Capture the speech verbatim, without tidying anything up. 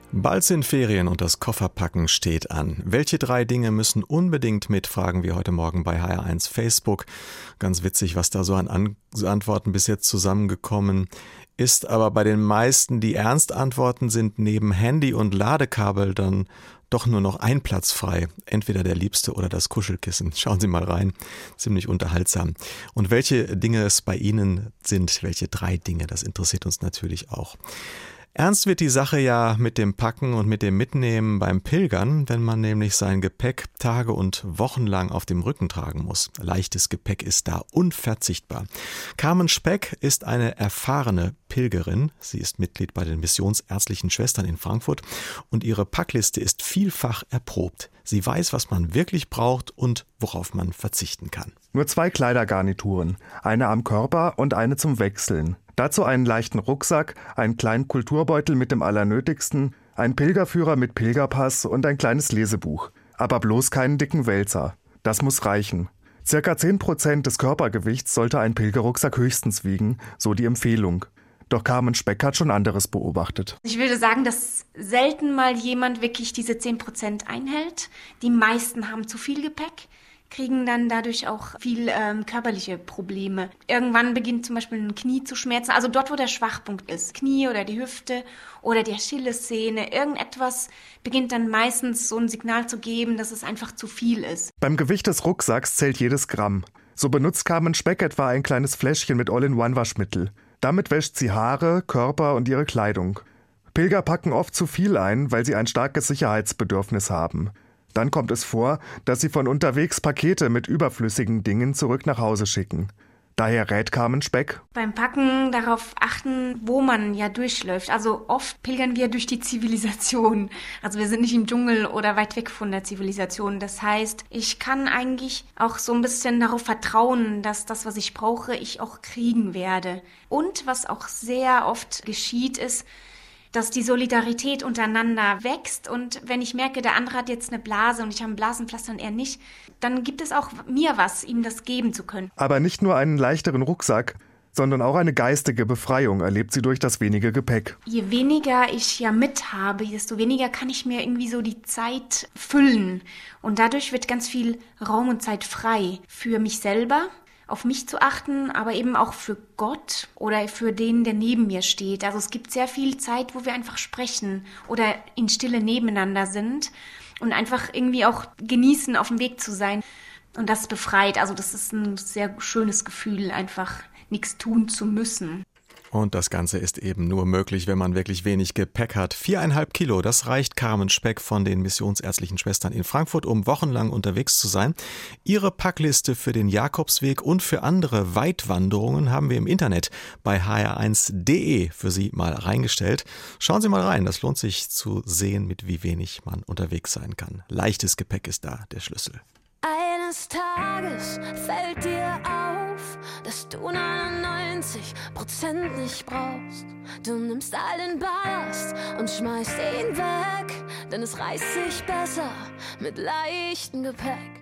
Bald sind Ferien und das Kofferpacken steht an. Welche drei Dinge müssen unbedingt mit, fragen wir heute Morgen bei H R eins Facebook. Ganz witzig, was da so an An- Antworten bis jetzt zusammengekommen ist. Aber bei den meisten, die ernst antworten, sind neben Handy und Ladekabel dann doch nur noch ein Platz frei. Entweder der Liebste oder das Kuschelkissen. Schauen Sie mal rein. Ziemlich unterhaltsam. Und welche Dinge es bei Ihnen sind, welche drei Dinge, das interessiert uns natürlich auch. Ernst wird die Sache ja mit dem Packen und mit dem Mitnehmen beim Pilgern, wenn man nämlich sein Gepäck Tage und Wochen lang auf dem Rücken tragen muss. Leichtes Gepäck ist da unverzichtbar. Carmen Speck ist eine erfahrene Pilgerin. Sie ist Mitglied bei den Missionsärztlichen Schwestern in Frankfurt und ihre Packliste ist vielfach erprobt. Sie weiß, was man wirklich braucht und worauf man verzichten kann. Nur zwei Kleidergarnituren, eine am Körper und eine zum Wechseln. Dazu einen leichten Rucksack, einen kleinen Kulturbeutel mit dem Allernötigsten, einen Pilgerführer mit Pilgerpass und ein kleines Lesebuch. Aber bloß keinen dicken Wälzer. Das muss reichen. Circa zehn Prozent des Körpergewichts sollte ein Pilgerrucksack höchstens wiegen, so die Empfehlung. Doch Carmen Speck hat schon anderes beobachtet. Ich würde sagen, dass selten mal jemand wirklich diese zehn Prozent einhält. Die meisten haben zu viel Gepäck, kriegen dann dadurch auch viel ähm, körperliche Probleme. Irgendwann beginnt zum Beispiel ein Knie zu schmerzen, also dort, wo der Schwachpunkt ist, Knie oder die Hüfte oder die Achillessehne, irgendetwas beginnt dann meistens so ein Signal zu geben, dass es einfach zu viel ist. Beim Gewicht des Rucksacks zählt jedes Gramm. So benutzt Carmen Speck etwa ein kleines Fläschchen mit All-in-One-Waschmittel. Damit wäscht sie Haare, Körper und ihre Kleidung. Pilger packen oft zu viel ein, weil sie ein starkes Sicherheitsbedürfnis haben. Dann kommt es vor, dass sie von unterwegs Pakete mit überflüssigen Dingen zurück nach Hause schicken. Daher rät Carmen Speck: Beim Packen darauf achten, wo man ja durchläuft. Also oft pilgern wir durch die Zivilisation. Also wir sind nicht im Dschungel oder weit weg von der Zivilisation. Das heißt, ich kann eigentlich auch so ein bisschen darauf vertrauen, dass das, was ich brauche, ich auch kriegen werde. Und was auch sehr oft geschieht, ist, dass die Solidarität untereinander wächst und wenn ich merke, der andere hat jetzt eine Blase und ich habe ein Blasenpflaster und er nicht, dann gibt es auch mir was, ihm das geben zu können. Aber nicht nur einen leichteren Rucksack, sondern auch eine geistige Befreiung erlebt sie durch das wenige Gepäck. Je weniger ich ja mit habe, desto weniger kann ich mir irgendwie so die Zeit füllen und dadurch wird ganz viel Raum und Zeit frei für mich selber, auf mich zu achten, aber eben auch für Gott oder für den, der neben mir steht. Also es gibt sehr viel Zeit, wo wir einfach sprechen oder in Stille nebeneinander sind und einfach irgendwie auch genießen, auf dem Weg zu sein. Und das befreit. Also das ist ein sehr schönes Gefühl, einfach nichts tun zu müssen. Und das Ganze ist eben nur möglich, wenn man wirklich wenig Gepäck hat. Viereinhalb Kilo, das reicht Carmen Speck von den Missionsärztlichen Schwestern in Frankfurt, um wochenlang unterwegs zu sein. Ihre Packliste für den Jakobsweg und für andere Weitwanderungen haben wir im Internet bei h r eins punkt d e für Sie mal reingestellt. Schauen Sie mal rein, das lohnt sich zu sehen, mit wie wenig man unterwegs sein kann. Leichtes Gepäck ist da der Schlüssel. Eines Tages fällt dir auf, dass du neunundneunzig Prozent nicht brauchst. Du nimmst all den Ballast und schmeißt ihn weg, denn es reißt sich besser mit leichtem Gepäck.